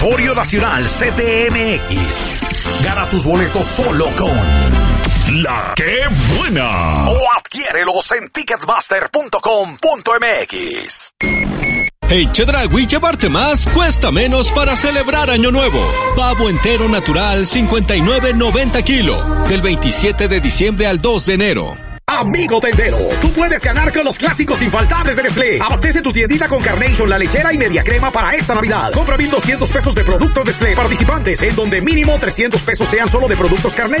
Aleatorio Nacional CTMX. Gana tus boletos solo con La Que Buena. O adquiérelos en ticketmaster.com.mx. En Chedraui llevarte más cuesta menos para celebrar Año Nuevo. Pavo entero natural 59.90 kilo. Del 27 de diciembre al 2 de enero. Amigo tendero, tú puedes ganar con los clásicos infaltables de Nestlé. Abastece tu tiendita con Carnation, la lechera y media crema para esta Navidad. Compra 1,200 pesos de productos Nestlé participantes, en donde mínimo 300 pesos sean solo de productos Carnation.